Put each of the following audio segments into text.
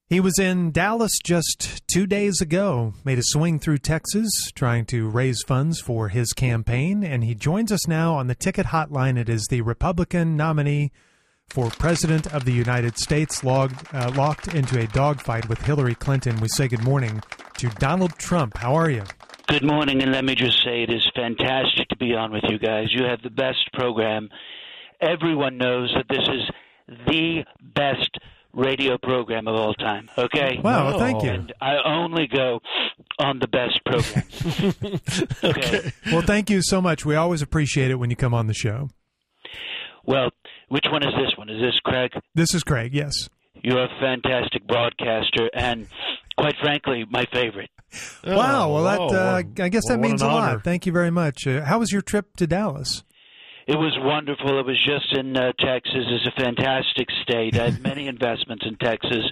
He was in Dallas just 2 days ago, made a swing through Texas, trying to raise funds for his campaign, and he joins us now on the ticket hotline. It is the Republican nominee for President of the United States, locked into a dogfight with Hillary Clinton. We say good morning to Donald Trump. How are you? Good morning, and let me just say it is fantastic to be on with you guys. You have the best program. Everyone knows that this is the best radio program of all time, okay? Wow, thank you. And I only go on the best program. Okay. Well, thank you so much. We always appreciate it when you come on the show. Well, which one is this one? Is this Craig? This is Craig, yes. You're a fantastic broadcaster, and quite frankly, my favorite. Wow, well, I guess that means a lot. Thank you very much. How was your trip to Dallas? It was wonderful. It was just in Texas. It's a fantastic state. I have many investments in Texas,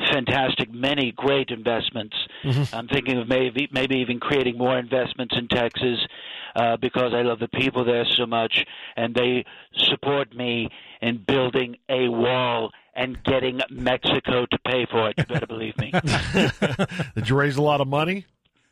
many great investments. Mm-hmm. I'm thinking of maybe even creating more investments in Texas because I love the people there so much, and they support me in building a wall and getting Mexico to pay for it. You better believe me. Did you raise a lot of money?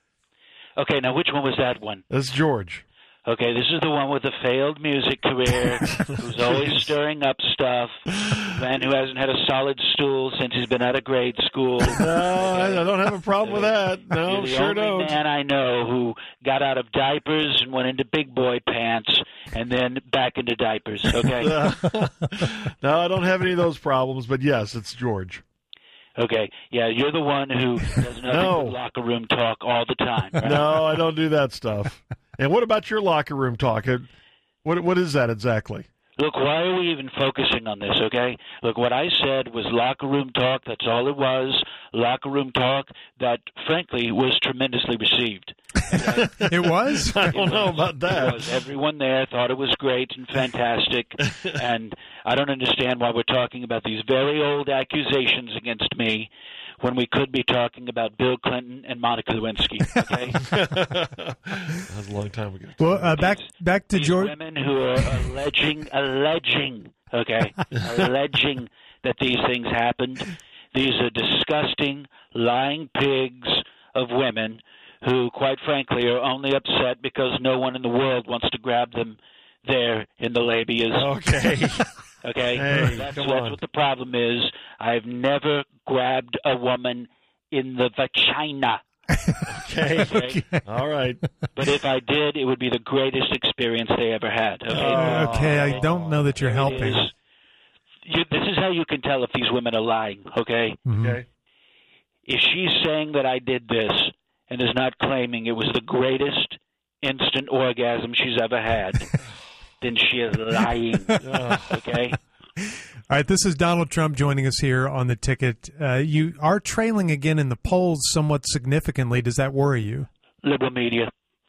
Okay, now which one was that one? That's George. Okay, this is the one with the failed music career, who's always stirring up stuff, man who hasn't had a solid stool since he's been out of grade school. No, I don't have a problem with that. No, You're the sure only don't. man I know who got out of diapers and went into big boy pants and then back into diapers, okay? No, I don't have any of those problems, but yes, it's George. Okay, yeah, you're the one who does nothing but locker room talk all the time, right? No, I don't do that stuff. And what about your locker room talk? What is that exactly? Look, why are we even focusing on this, okay? Look, what I said was locker room talk. That's all it was. Locker room talk that, frankly, was tremendously received. Okay? It was? I don't know about that. It was. Everyone there thought it was great and fantastic. And I don't understand why we're talking about these very old accusations against me when we could be talking about Bill Clinton and Monica Lewinsky, okay? That was a long time ago. Well, back to George. Women who are alleging, okay, alleging that these things happened. These are disgusting, lying pigs of women who, quite frankly, are only upset because no one in the world wants to grab them there in the labias. Okay. Okay? Hey, that's come on. what the problem is. I've never grabbed a woman in the vagina. Okay. All right. But if I did, it would be the greatest experience they ever had. Okay? Okay, I don't know that you're helping. This is how you can tell if these women are lying, okay? Mm-hmm. Okay. If she's saying that I did this and is not claiming it was the greatest instant orgasm she's ever had, then she is lying, okay? All right, this is Donald Trump joining us here on the ticket. You are trailing again in the polls somewhat significantly. Does that worry you? Liberal media.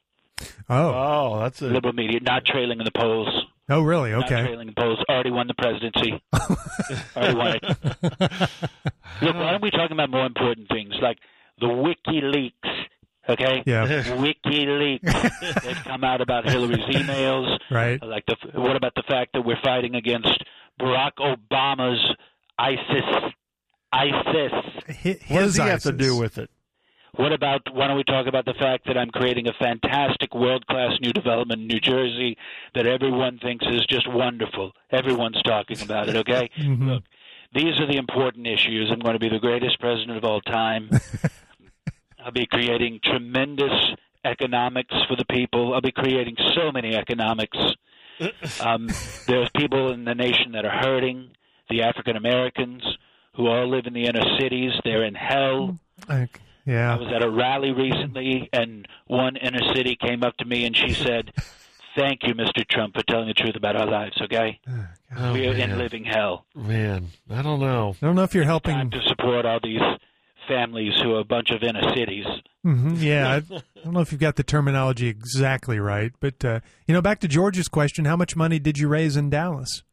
Oh, that's it. Liberal media, not trailing in the polls. Oh, really? Not Okay. trailing in the polls. Already won the presidency. Already won it. Look, why aren't we talking about more important things like the WikiLeaks? Okay? Yeah. WikiLeaks. They've come out about Hillary's emails. Right. Like what about the fact that we're fighting against Barack Obama's ISIS? What does he have to do with it? Why don't we talk about the fact that I'm creating a fantastic world-class new development in New Jersey that everyone thinks is just wonderful. Everyone's talking about it, okay? Mm-hmm. Look, these are the important issues. I'm going to be the greatest president of all time. I'll be creating tremendous economics for the people. I'll be creating so many economics. There's people in the nation that are hurting, the African Americans who all live in the inner cities. They're in hell. Yeah. I was at a rally recently, and one inner city came up to me, and she said, "Thank you, Mr. Trump, for telling the truth about our lives, okay? We are in living hell." Man, I don't know. I don't know if you're helping. Time to support all these families who are a bunch of inner cities. Mm-hmm. Yeah, I don't know if you've got the terminology exactly right, but, back to George's question, how much money did you raise in Dallas?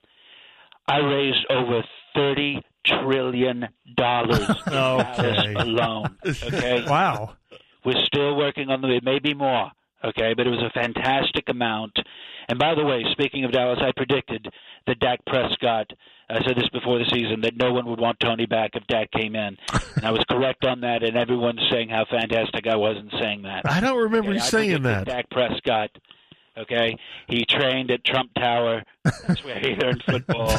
I raised over $30 trillion in Dallas alone. Okay? Wow. We're still working on it. Maybe more. Okay? But it was a fantastic amount. And by the way, speaking of Dallas, I predicted that Dak Prescott I said this before the season, that no one would want Tony back if Dak came in. And I was correct on that, and everyone's saying how fantastic I was in saying that. I don't remember you saying that. Dak Prescott, okay? He trained at Trump Tower. That's where he learned football.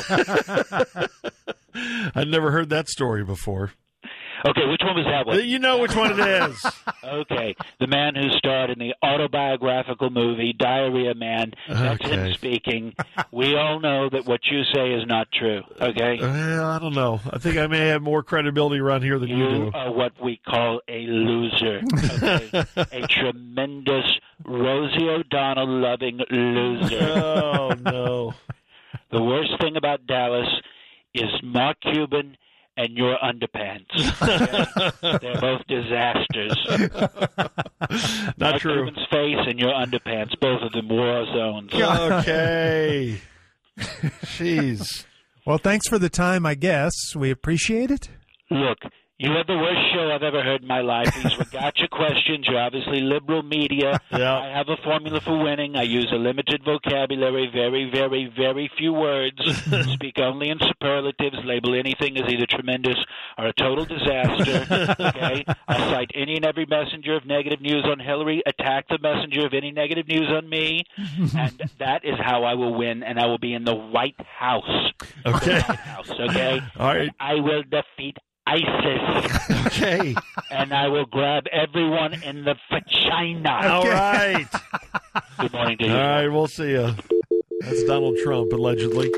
I'd never heard that story before. Okay, which one was that one? You know which one it is. Okay, the man who starred in the autobiographical movie Diarrhea Man. That's him speaking. We all know that what you say is not true, okay? I don't know. I think I may have more credibility around here than you do. You are what we call a loser, okay? A tremendous Rosie O'Donnell-loving loser. Oh, no. The worst thing about Dallas is Mark Cuban and your underpants. Okay? They're both disasters. Not Mark true. Cuban's face and your underpants, both of them war zones. Okay. Jeez. Well, thanks for the time, I guess. We appreciate it. Look, you have the worst show I've ever heard in my life. These were gotcha questions. You're obviously liberal media. Yeah. I have a formula for winning. I use a limited vocabulary, very, very, very few words, speak only in superlatives, label anything as either tremendous or a total disaster. Okay? I cite any and every messenger of negative news on Hillary, attack the messenger of any negative news on me, and that is how I will win, and I will be in the White House. Okay. The White House, okay? All right. I will defeat ISIS. Okay. And I will grab everyone in the vagina. All right. Good morning to you. All right, we'll see you. That's Donald Trump, allegedly.